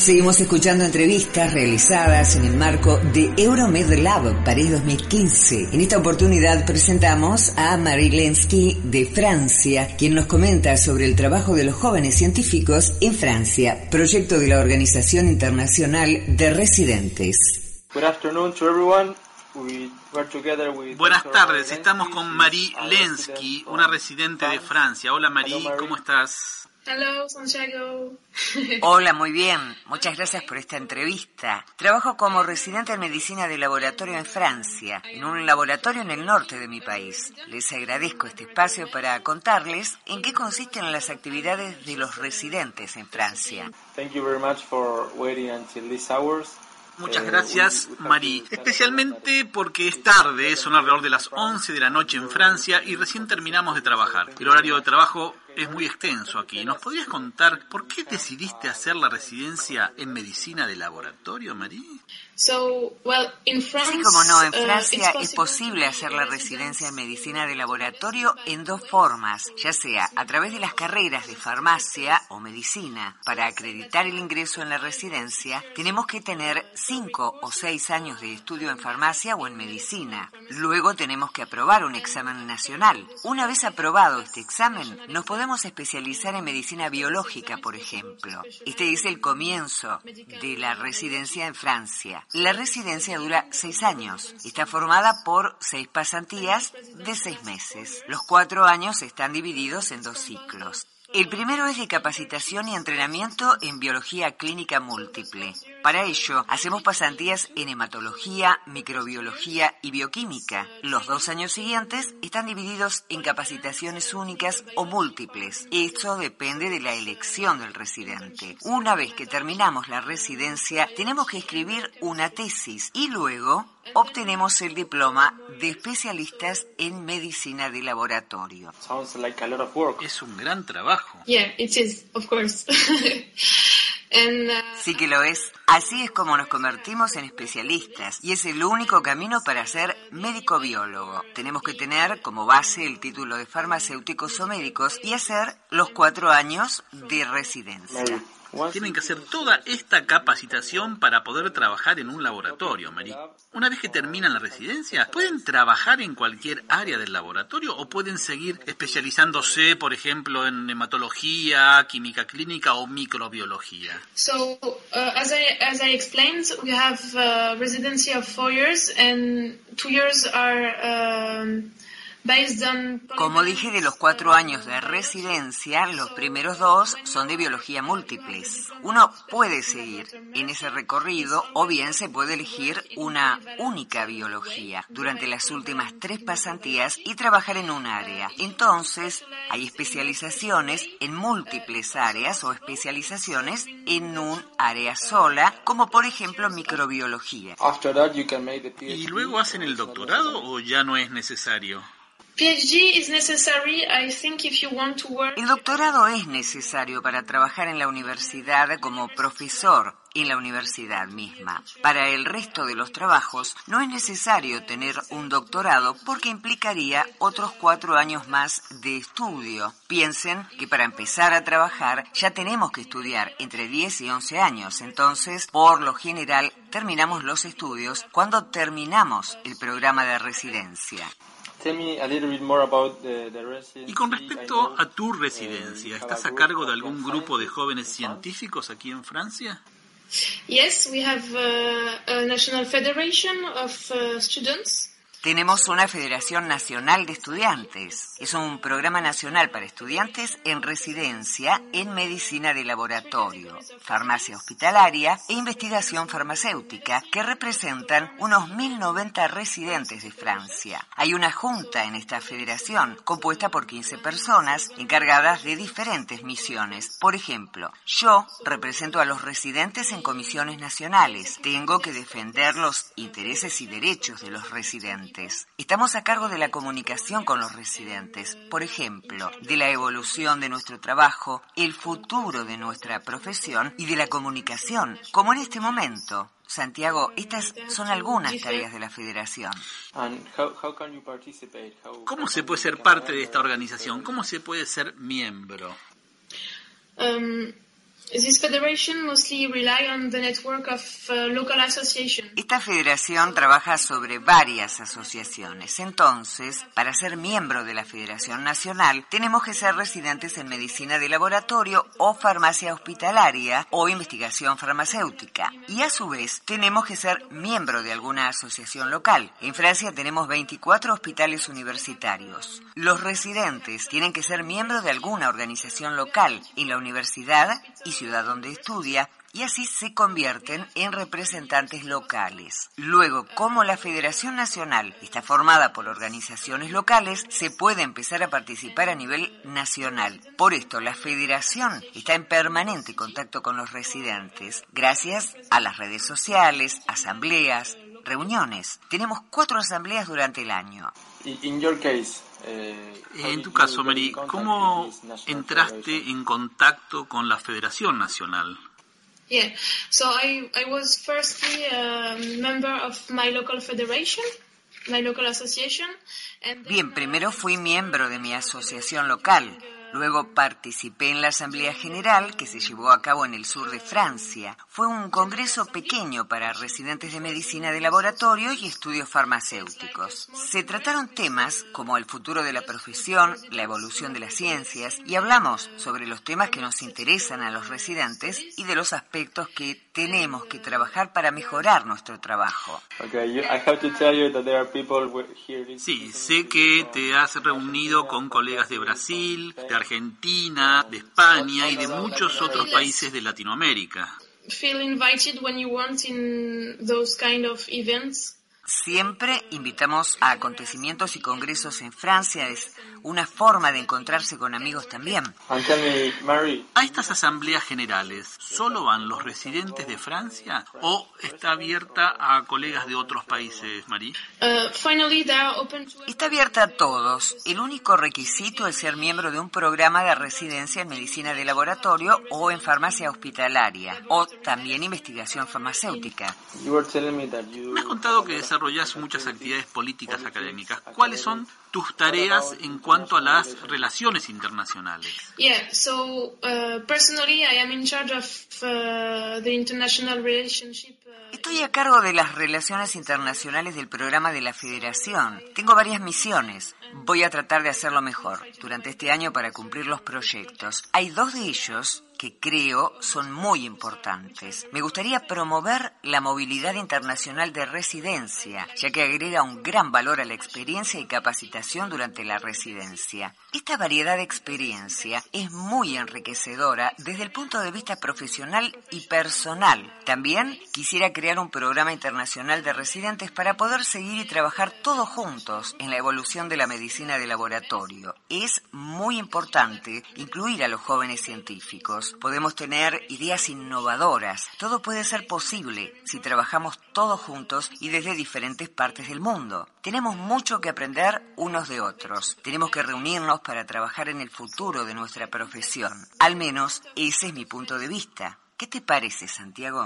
Seguimos escuchando entrevistas realizadas en el marco de Euromed Lab París 2015. En esta oportunidad presentamos a Marie Lenski de Francia, quien nos comenta sobre el trabajo de los jóvenes científicos en Francia, proyecto de la Organización Internacional de Residentes. Good afternoon to everyone. Buenas tardes, estamos con Marie Lenski, una residente de Francia. Hola Marie, ¿cómo estás? Hello, Santiago. Hola, muy bien. Muchas gracias por esta entrevista. Trabajo como residente en medicina de laboratorio en Francia, en un laboratorio en el norte de mi país. Les agradezco este espacio para contarles en qué consisten las actividades de los residentes en Francia. Thank you very much for waiting until these hours. Muchas gracias, Marie. Especialmente porque es tarde, son alrededor de las 11 de la noche en Francia y recién terminamos de trabajar. El horario de trabajo es muy extenso aquí. ¿Nos podrías contar por qué decidiste hacer la residencia en medicina de laboratorio, Marie? Sí, como no, en Francia es posible hacer la residencia en medicina de laboratorio en dos formas, ya sea a través de las carreras de farmacia o medicina. Para acreditar el ingreso en la residencia, tenemos que tener 5 o 6 años de estudio en farmacia o en medicina. Luego tenemos que aprobar un examen nacional. Una vez aprobado este examen, nos podemos especializar en medicina biológica, por ejemplo. Este es el comienzo de la residencia en Francia. La residencia dura 6 años. Está formada por 6 pasantías de 6 meses. Los 4 años están divididos en 2 ciclos. El primero es de capacitación y entrenamiento en biología clínica múltiple. Para ello, hacemos pasantías en hematología, microbiología y bioquímica. Los 2 años siguientes están divididos en capacitaciones únicas o múltiples. Esto depende de la elección del residente. Una vez que terminamos la residencia, tenemos que escribir una tesis y luego obtenemos el diploma de especialistas en medicina de laboratorio. Sounds like a lot of work. Es un gran trabajo. Yeah, it is, of course. Sí que lo es. Así es como nos convertimos en especialistas y es el único camino para ser médico-biólogo. Tenemos que tener como base el título de farmacéuticos o médicos y hacer los 4 años de residencia. Tienen que hacer toda esta capacitación para poder trabajar en un laboratorio, Marie. Una vez que terminan la residencia, ¿pueden trabajar en cualquier área del laboratorio o pueden seguir especializándose, por ejemplo, en hematología, química clínica o microbiología? So, as I explained, we have a residency of 4 years and 2 years are Como dije, de los 4 años de residencia, los primeros 2 son de biología múltiples. Uno puede seguir en ese recorrido o bien se puede elegir una única biología durante las últimas 3 pasantías y trabajar en un área. Entonces, hay especializaciones en múltiples áreas o especializaciones en un área sola, como por ejemplo microbiología. ¿Y luego hacen el doctorado o ya no es necesario? PhD is necessary, I think, if you want to work. El doctorado es necesario para trabajar en la universidad como profesor en la universidad misma. Para el resto de los trabajos no es necesario tener un doctorado porque implicaría otros 4 años más de estudio. Piensen que para empezar a trabajar ya tenemos que estudiar entre 10 y 11 años. Entonces, por lo general, terminamos los estudios cuando terminamos el programa de residencia. Y con respecto a tu residencia, ¿estás a cargo de algún grupo de jóvenes científicos aquí en Francia? Yes, we have a national federation of students. Tenemos una Federación Nacional de Estudiantes. Es un programa nacional para estudiantes en residencia en medicina de laboratorio, farmacia hospitalaria e investigación farmacéutica que representan unos 1.090 residentes de Francia. Hay una junta en esta federación compuesta por 15 personas encargadas de diferentes misiones. Por ejemplo, yo represento a los residentes en comisiones nacionales. Tengo que defender los intereses y derechos de los residentes. Estamos a cargo de la comunicación con los residentes, por ejemplo, de la evolución de nuestro trabajo, el futuro de nuestra profesión y de la comunicación, como en este momento. Santiago, estas son algunas tareas de la Federación. ¿Cómo se puede ser parte de esta organización? ¿Cómo se puede ser miembro? This federation mostly rely on the network of local associations. Esta federación trabaja sobre varias asociaciones. Entonces, para ser miembro de la Federación Nacional, tenemos que ser residentes en medicina de laboratorio o farmacia hospitalaria o investigación farmacéutica. Y a su vez, tenemos que ser miembro de alguna asociación local. En Francia tenemos 24 hospitales universitarios. Los residentes tienen que ser miembros de alguna organización local en la universidad y ciudad donde estudia, y así se convierten en representantes locales. Luego, como la Federación Nacional está formada por organizaciones locales, se puede empezar a participar a nivel nacional. Por esto, la Federación está en permanente contacto con los residentes, gracias a las redes sociales, asambleas, reuniones. Tenemos 4 asambleas durante el año. In your case, en tu caso, Mary, ¿cómo entraste en contacto con la Federación Nacional? Yeah, so I was firstly a member of my local federation, my local association. Bien, primero fui miembro de mi asociación local. Luego participé en la Asamblea General que se llevó a cabo en el sur de Francia. Fue un congreso pequeño para residentes de medicina de laboratorio y estudios farmacéuticos. Se trataron temas como el futuro de la profesión, la evolución de las ciencias, y hablamos sobre los temas que nos interesan a los residentes y de los aspectos que tenemos que trabajar para mejorar nuestro trabajo. Sí, sé que te has reunido con colegas de Brasil, de Argentina, de España y de muchos otros países de Latinoamérica. Feel invited when you want in those kind of events. Siempre invitamos a acontecimientos y congresos en Francia. Es una forma de encontrarse con amigos también. ¿A estas asambleas generales solo van los residentes de Francia o está abierta a colegas de otros países, Marie? Está abierta a todos. El único requisito es ser miembro de un programa de residencia en medicina de laboratorio o en farmacia hospitalaria o también investigación farmacéutica. Me has contado que desarrollas muchas actividades políticas académicas. ¿Cuáles son tus tareas en cuanto a las relaciones internacionales? Personally, I am in charge of the international relationship. Estoy a cargo de las relaciones internacionales del programa de la Federación. Tengo varias misiones. Voy a tratar de hacerlo mejor durante este año para cumplir los proyectos. Hay 2 de ellos que creo son muy importantes. Me gustaría promover la movilidad internacional de residencia, ya que agrega un gran valor a la experiencia y capacitación durante la residencia. Esta variedad de experiencia es muy enriquecedora desde el punto de vista profesional y personal. También quisiera crear un programa internacional de residentes para poder seguir y trabajar todos juntos en la evolución de la medicina de laboratorio. Es muy importante incluir a los jóvenes científicos. Podemos tener ideas innovadoras. Todo puede ser posible si trabajamos todos juntos y desde diferentes partes del mundo. Tenemos mucho que aprender unos de otros. Tenemos que reunirnos para trabajar en el futuro de nuestra profesión. Al menos ese es mi punto de vista. ¿Qué te parece, Santiago?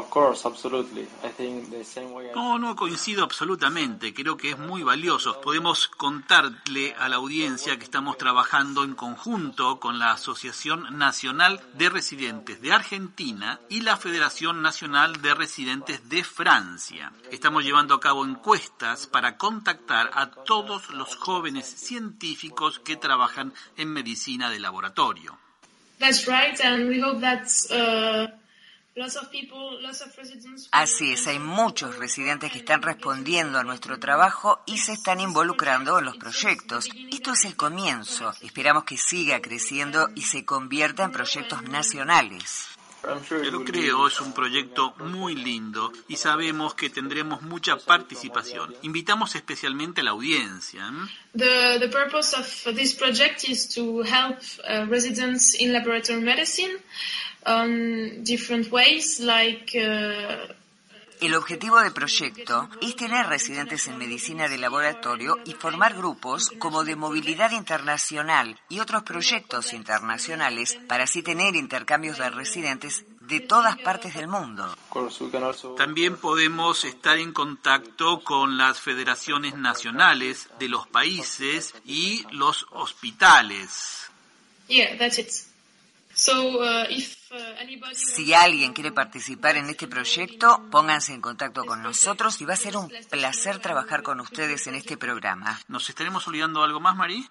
No, coincido absolutamente. Creo que es muy valioso. Podemos contarle a la audiencia que estamos trabajando en conjunto con la Asociación Nacional de Residentes de Argentina y la Federación Nacional de Residentes de Francia. Estamos llevando a cabo encuestas para contactar a todos los jóvenes científicos que trabajan en medicina de laboratorio. That's right, and we hope that lots of residents. Así es, hay muchos residentes que están respondiendo a nuestro trabajo y se están involucrando en los proyectos. Esto es el comienzo. Esperamos que siga creciendo y se convierta en proyectos nacionales. Pero creo es un proyecto muy lindo y sabemos que tendremos mucha participación. Invitamos especialmente a la audiencia. The purpose of this project is to help residents in laboratory medicine different ways, like El objetivo del proyecto es tener residentes en medicina de laboratorio y formar grupos como de movilidad internacional y otros proyectos internacionales para así tener intercambios de residentes de todas partes del mundo. También podemos estar en contacto con las federaciones nacionales de los países y los hospitales. Yeah, that's it. Si alguien quiere participar en este proyecto, pónganse en contacto con nosotros y va a ser un placer trabajar con ustedes en este programa. ¿Nos estaremos olvidando algo más, Marie?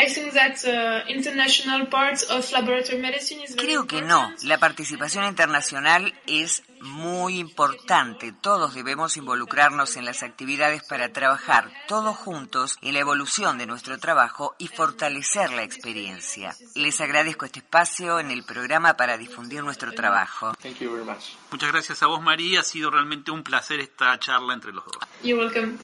Creo que no. La participación internacional es muy importante. Todos debemos involucrarnos en las actividades para trabajar todos juntos en la evolución de nuestro trabajo y fortalecer la experiencia. Les agradezco este espacio en el programa para difundir nuestro trabajo. Thank you very much. Muchas gracias a vos, Marie. Ha sido realmente un placer esta charla entre los dos. You're welcome.